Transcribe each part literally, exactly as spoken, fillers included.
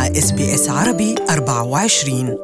مع إس بي إس عربي أربعة وعشرين.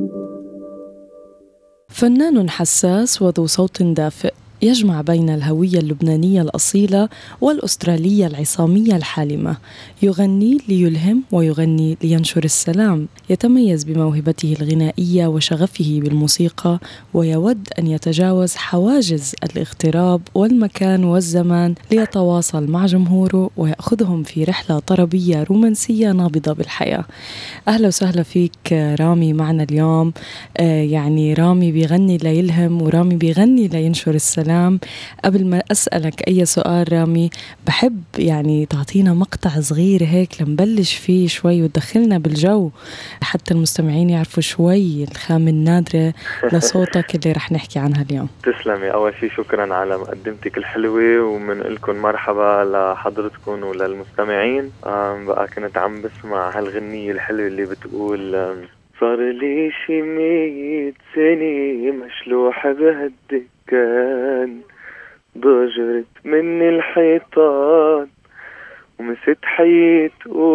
فنان حساس وذو صوت دافئ يجمع بين الهوية اللبنانية الأصيلة والأسترالية العصامية الحالمة. يغني ليلهم ويغني لينشر السلام. يتميز بموهبته الغنائية وشغفه بالموسيقى، ويود أن يتجاوز حواجز الاغتراب والمكان والزمان ليتواصل مع جمهوره ويأخذهم في رحلة طربية رومانسية نابضة بالحياة. أهلا وسهلا فيك رامي معنا اليوم. آه يعني رامي بيغني ليلهم ورامي بيغني لينشر السلام. قبل ما أسألك أي سؤال رامي، بحب يعني تعطينا مقطع صغير هيك لنبلش فيه شوي وتدخلنا بالجو حتى المستمعين يعرفوا شوي الخامة النادرة لصوتك اللي رح نحكي عنها اليوم. تسلمي. أول شيء شكرا على مقدمتك الحلوة، ومن لكم مرحبا لحضرتكم وللمستمعين. بقى كنت عم بسمع هالغنية الحلوة اللي بتقول صار لي شي مية سنة مشلوحة بهالدكان، ضجرت مني الحيطان ومست حي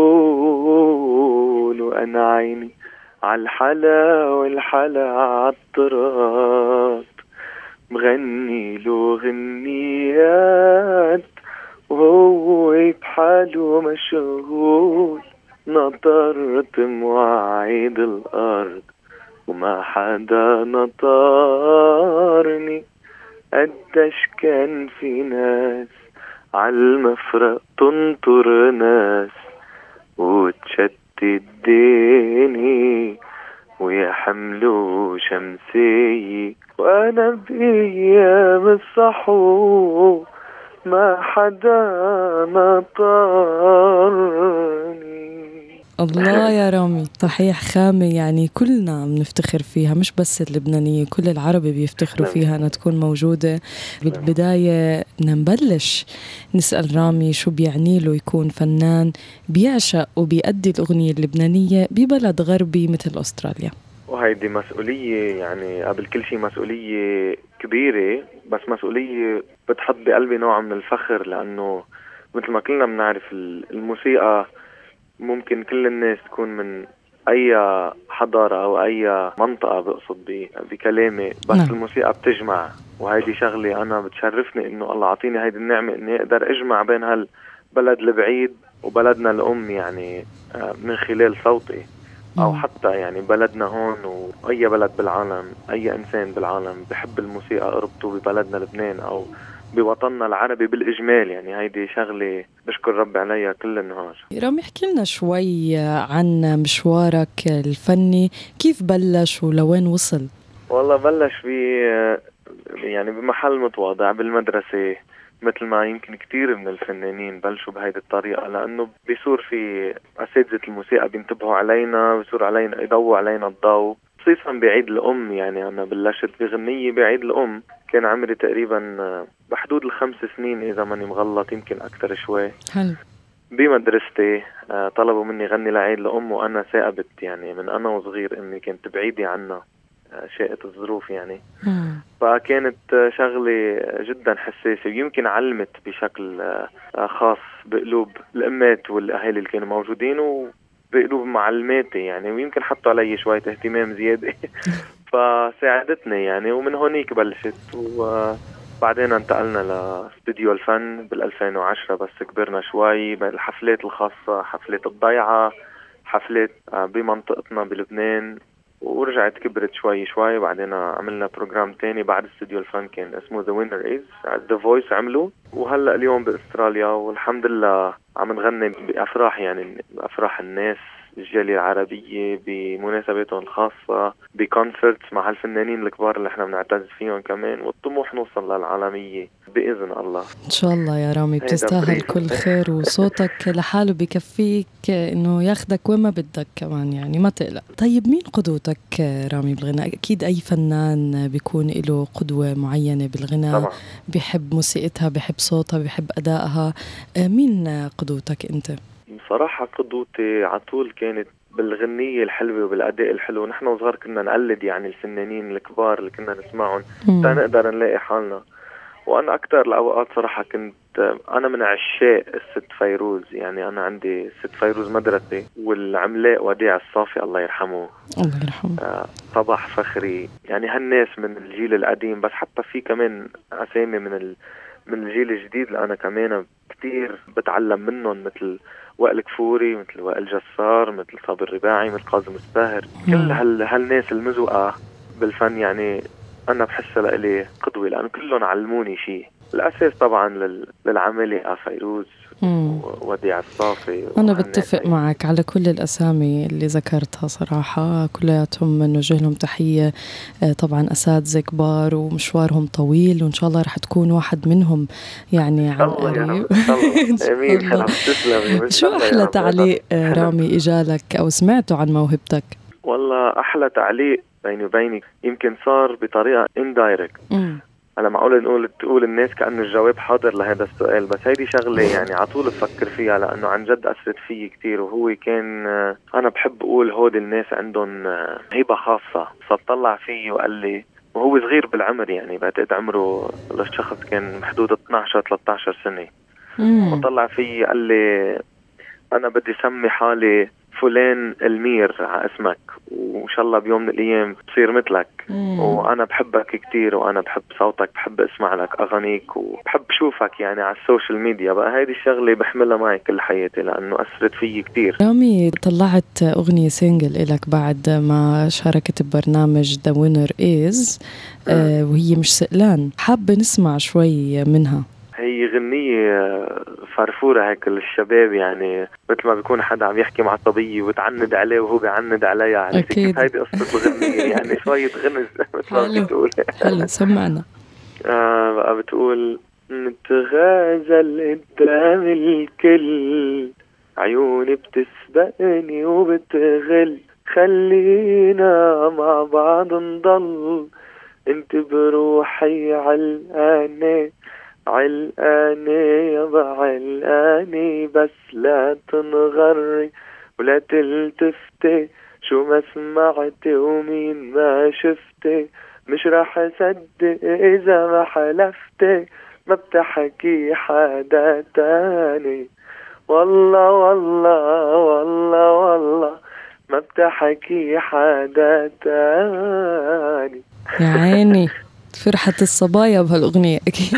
تقول، وأنا عيني عالحلا والحلا عالطرات، مغني له غنيات وهو بحاله مشغول. نطرت مواعيد الأرض وما حدا نطرني، قدش كان في ناس عالمفرق تنطر ناس، وتشتت ديني ويحملوا شمسي، وأنا بأيام الصحو ما حدا نطرني. الله يا رامي، صحيح خامة يعني كلنا بنفتخر فيها، مش بس اللبنانية، كل العربي بيفتخروا فيها أنها تكون موجودة. بالبداية نبلش نسأل رامي شو بيعني له يكون فنان بيعشق وبيأدي الأغنية اللبنانية ببلد غربي مثل أستراليا. وهيدي مسؤولية، يعني قبل كل شيء مسؤولية كبيرة، بس مسؤولية بتحط بقلبي نوع من الفخر، لأنه مثل ما كلنا بنعرف الموسيقى ممكن كل الناس تكون من أي حضارة أو أي منطقة، بقصد بكلامي، بس نعم. الموسيقى بتجمع، وهيدي شغلة أنا بتشرفني إنه الله عطيني هيدي النعمة إني أقدر أجمع بين هالبلد البعيد وبلدنا الأم، يعني من خلال صوتي، أو حتى يعني بلدنا هون وأي بلد بالعالم. أي إنسان بالعالم بحب الموسيقى قربته ببلدنا لبنان أو بوطننا العربي بالإجمال، يعني هيدي شغلة بشكر ربي عليها كل النهار. رامي احكي لنا شوي عن مشوارك الفني، كيف بلش ولوين وصل؟ والله بلش ب يعني بمحل متواضع بالمدرسة، مثل ما يمكن كتير من الفنانين بلشوا بهيدي الطريقة، لأنه بيصير في أساتذة الموسيقى بينتبهوا علينا، بيصير علينا يضووا علينا الضوء، خصيصا بعيد الأم. يعني أنا بلشت بغنية بعيد الأم، كان عمري تقريبا بحدود الخمس سنين إذا ماني مغلط، يمكن أكتر شوي. حلو. بمدرستي طلبوا مني غني لعيد الأم، وأنا ثاقبت، يعني من أنا وصغير أمي كانت بعيدة عنا، شاءت الظروف يعني. مم. فكانت شغلة جدا حساسة، ويمكن علمت بشكل خاص بقلوب الأمات والأهالي اللي كانوا موجودين وبقلوب معلماتي يعني، ويمكن حطوا علي شوية اهتمام زيادة فساعدتني يعني. ومن هونيك بلشت، وبعدين انتقلنا لاستوديو الفن بالألفين وعشرة، بس كبرنا شوي بالحفلات الخاصة، حفلات الضيعة، حفلات بمنطقتنا بلبنان، ورجعت كبرت شوي شوي. بعدين عملنا بروجرام تاني بعد استوديو الفن كان اسمه The Winner Is The Voice عملوا، وهلأ اليوم بأستراليا، والحمد لله عم نغني بأفراح، يعني بأفراح الناس الجالية العربية بمناسباتهم الخاصة، بكونسرتس مع هالفنانين الكبار اللي احنا بنعتز فيهم كمان، والطموح نوصل للعالمية بإذن الله. إن شاء الله يا رامي، بتستاهل كل خير، وصوتك لحاله بكفيك إنه ياخدك وما بدك كمان، يعني ما تقلق. طيب مين قدوتك رامي بالغناء؟ أكيد أي فنان بيكون له قدوة معينة بالغناء طبعا. بيحب موسيقتها، بيحب صوتها، بيحب أدائها. مين قدوتك أنت؟ بصراحة قدوتي عطول كانت بالغنية الحلوة وبالأداء الحلو. نحن وصغار كنا نقلد يعني الفنانين الكبار اللي كنا نسمعهم تا نقدر نلاقي حالنا، وأنا أكتر الأوقات صراحة كنت أنا من عشاق الست فيروز، يعني أنا عندي ست فيروز مدرسة، والعملاق وديع الصافي الله يرحمه، الله يرحمه، آه صباح فخري، يعني هالناس من الجيل القديم. بس حتى في كمان أسامي من ال من الجيل الجديد اللي أنا كمان كتير بتعلم منهم، مثل وائل كفوري، مثل وائل جسار، مثل صابر الرباعي، مثل كاظم الساهر. كل هال هالناس المزوقة بالفن يعني أنا بحسها لإلي قدوة، لأن كلهم علموني شيء. الأساس طبعا لل... للعمالقة فيروز وديع الصافي. أنا بتفق معك على كل الأسامي اللي ذكرتها صراحة، كلياتهم نوجه لهم تحية. طبعا أساتذة كبار ومشوارهم طويل، وإن شاء الله رح تكون واحد منهم يعني عن قريب. آمين. شو أحلى تعليق رامي إجالك أو سمعته عن موهبتك؟ والله أحلى تعليق بيني وبينك يمكن صار بطريقة indirect. أنا معقول نقول تقول الناس كأنه الجواب حاضر لهذا السؤال، بس هيدي شغلة يعني عطول بفكر فيها، لأنه عن جد أثرت فيه كتير. وهو كان أنا بحب أقول هودي الناس عندهم هيبة خاصة. فطلع فيه وقال لي، وهو صغير بالعمر، يعني بعتقد عمره للشخص كان محدود اثناشر ثلاثة عشر سنة، وطلع فيه قال لي أنا بدي سمي حالي فلان المير على اسمك، وإن شاء الله بيوم من الأيام تصير مثلك. مم. وأنا بحبك كتير، وأنا بحب صوتك، بحب أسمع لك أغانيك، وبحب شوفك يعني على السوشيال ميديا. بقى هيدي الشغلة بحملها معي كل حياتي، لأنه أثرت فيي كتير. رامي، طلعت أغنية سينجل إلك بعد ما شاركت ببرنامج The Winner Is، آه وهي مش سئلان، حابة نسمع شوي منها. هي غنية فرفورة هيك للشباب، يعني مثل ما بيكون حدا عم يحكي مع صبية وتعند عليه وهو بيعند عليها، يعني أكيد هيدي قصة الغنية، يعني شوية غنز مثل ما بتقول. حلو، سمعنا. آه بقى بتقول نتغازل قدام الكل، عيوني بتسبقني وبتغل، خلينا مع بعض نضل، انت بروحي علقاني علقاني يابا علقاني، بس لا تنغري ولا تلتفتي، شو ما سمعتي ومين ما شفتي، مش راح اصدق اذا ما حلفتي، ما بتحكي حدا تاني، والله والله والله والله ما بتحكي حدا تاني. يا عيني، فرحة الصبايا بهالأغنية أكيد.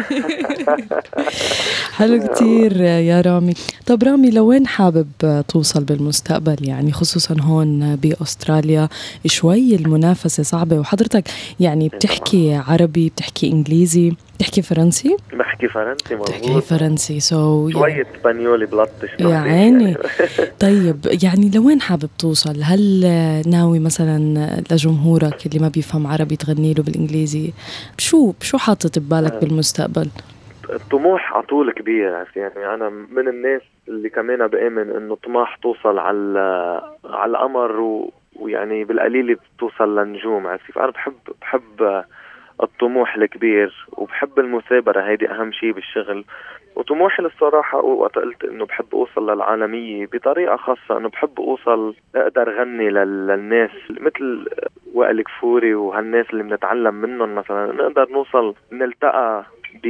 حلو كتير يا رامي. طب رامي، لوين حابب توصل بالمستقبل؟ يعني خصوصا هون بأستراليا شوي المنافسة صعبة، وحضرتك يعني بتحكي عربي، بتحكي إنجليزي، بتحكي فرنسي؟ بحكي فرنسي مظبوط. بتحكي فرنسي سو so شوية اسبانيولي بلطش يا عيني. طيب يعني لوين حابب توصل؟ هل ناوي مثلا لجمهورك اللي ما بيفهم عربي تغني له بالإنجليزي؟ شو شو حاطط ببالك بالمستقبل؟ الطموح عطول كبير، يعني أنا من الناس اللي كمان بآمن إنه طموح توصل على على القمر، و... ويعني بالقليل بتوصل للنجوم. عارف، أنا بحب بحب الطموح الكبير، وبحب المثابرة، هيدي أهم شيء بالشغل. وطموحي للصراحة وقت قلت إنه بحب أوصل للعالمية بطريقة خاصة، إنه بحب أوصل أقدر غني للناس مثل وائل كفوري وهالناس اللي بنتعلم منهم، مثلا نقدر نوصل نلتقى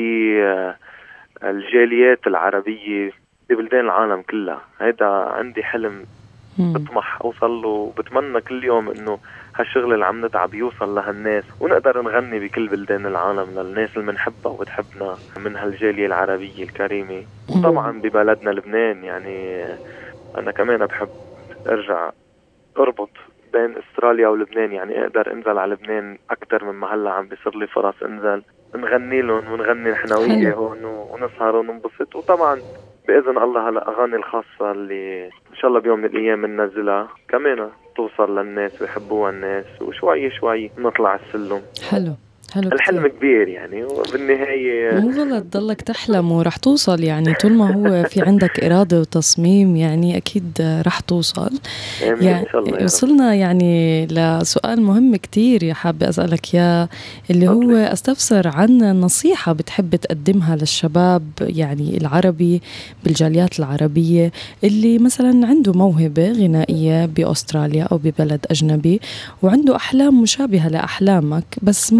بالجاليات العربية ببلدان العالم كلها. هيدا عندي حلم بطمح أوصل له، وبتمنى كل يوم إنه هالشغل اللي عم نتعب يوصل لهالناس، ونقدر نغني بكل بلدان العالم للناس اللي منحبها وبتحبنا من هالجالية العربية الكريمة. وطبعا ببلدنا لبنان، يعني أنا كمان بحب أرجع أربط بين أستراليا ولبنان، يعني أقدر أنزل على لبنان أكتر من ما هلا عم بيصير لي فرص أنزل، نغني لهم ونغني نحن وياه هون ونسهر وننبسط. وطبعا بإذن الله هلا أغاني الخاصة اللي إن شاء الله بيوم من الأيام ننزلها كمان توصل للناس ويحبوها الناس، وشوي شوي نطلع السلم. حلو حلو. الحلم كبير يعني، وبالنهاية مو غلط ضلك تحلم ورح توصل، يعني طول ما هو في عندك إرادة وتصميم يعني أكيد رح توصل. يعني إن شاء الله. وصلنا يعني لسؤال مهم كتير يا حابة أسألك يا اللي هو أستفسر عن نصيحة بتحب تقدمها للشباب يعني العربي بالجاليات العربية اللي مثلا عنده موهبة غنائية بأستراليا أو ببلد أجنبي، وعنده أحلام مشابهة لأحلامك، بس مش عارف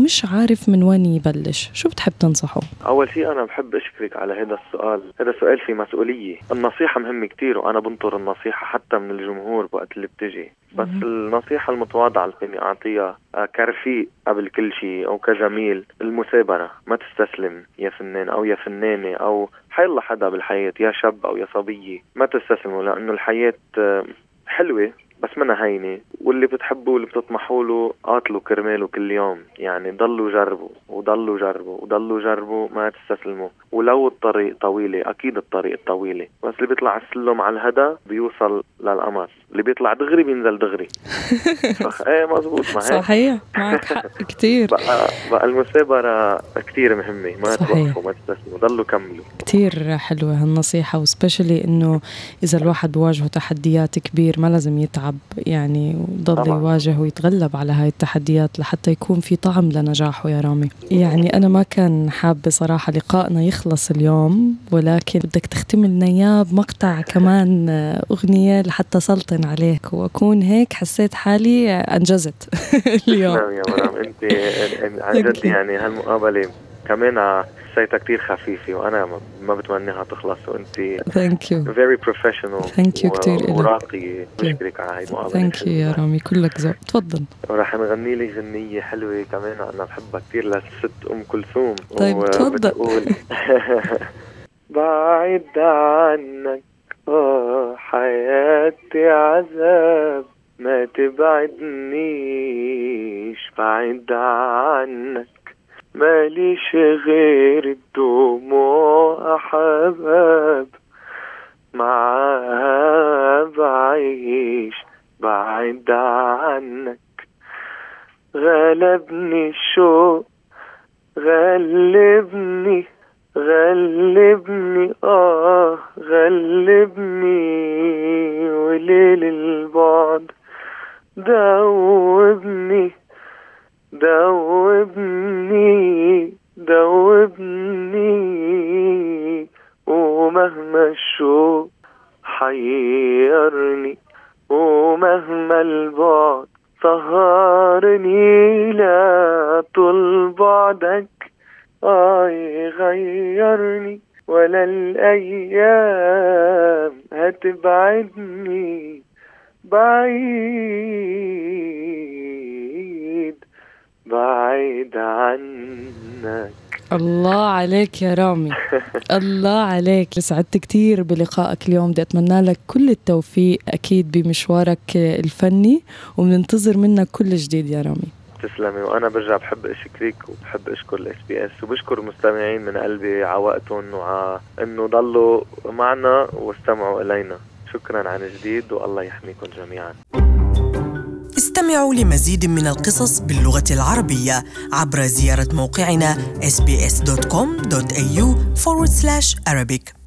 عارف من وين يبلش، شو بتحب تنصحه؟ أول شيء أنا بحب أشكرك على هذا السؤال. هذا سؤال فيه مسؤولية. النصيحة مهمة كتير، وأنا بنطر النصيحة حتى من الجمهور وقت اللي بتجي، بس م- النصيحة المتواضعة اللي فيني أعطيها كرفيق قبل كل شيء أو كزميل: المثابرة. ما تستسلم يا فنان أو يا فنانة أو حيلا حدا بالحياة، يا شاب أو يا صبية، ما تستسلموا، لأنه الحياة حلوة بس منها هينة، واللي بتحبوا واللي بتطمحوا له قاتلوا كرماله كل يوم. يعني ضلوا جربوا وضلوا جربوا وضلوا جربوا، ما تستسلموا. ولو الطريق طويلة، أكيد الطريق طويلة، بس اللي بيطلع السلم على الهدى بيوصل للقمر، اللي بيطلع دغري بينزل دغري. ايه مزبوط، ما هيك؟ صحيح، معك حق كتير. بقى, بقى المثابرة كتير مهمة، ما توقفوا، ما تستسلموا، ضلوا كملوا. كتير حلوة هالنصيحة، وسبيشلي إنه إذا الواحد بواجهه تحديات كبير ما لازم يتعب يعني، وضل يواجه ويتغلب على هاي التحديات لحتى يكون في طعم لنجاحه يا رامي. يعني أنا ما كان حابة صراحة لقائنا يخلص اليوم، ولكن بدك تختم لنا إياه بمقطع كمان أغنية لحتى سلطن عليك وأكون هيك حسيت حالي أنجزت اليوم. نعم يا مرام، أنت عن جد يعني هالمقابلة كمان حسيتها كتير خفيفة، وأنا ما بتمنيها تخلص، وأنت Thank you very professional Thank you كتير وراقية. بشكرك على هاي المقابلة. Thank you يا رامي، كلك ذوق. تفضل. ورح نغني لي غنية حلوة كمان أنا بحبها كتير للست أم كلثوم. طيب تفضل. بعيد عنك آه حياتي عذاب، ما تبعدنيش بعيد عنك، ماليش غير الدموع أحباب، معاها بعيش بعيد عنك. غلبني الشوق غلبني غلبني آه غلبني، وليل البعد دوبني دوبني دوبني، ومهما الشوق حيرني، ومهما البعد سهرني، لا طول بعدك آه يغيرني، ولا الأيام هتبعدني بعيد بعيد عنك. الله عليك يا رامي. الله عليك، سعدت كتير بلقائك اليوم. بدي أتمنى لك كل التوفيق أكيد بمشوارك الفني، وبننتظر منك كل جديد يا رامي. تسلمي. وأنا برجع بحب أشكرك وبحب أشكر الإس بي إس، وبشكر المستمعين من قلبي على وقتهم وعلى إنه ضلوا معنا واستمعوا إلينا. شكرا عن جديد، والله يحميكم جميعا. استمعوا لمزيد من القصص باللغة العربية عبر زيارة موقعنا إس بي إس دوت كوم دوت إيه يو forward slash Arabic.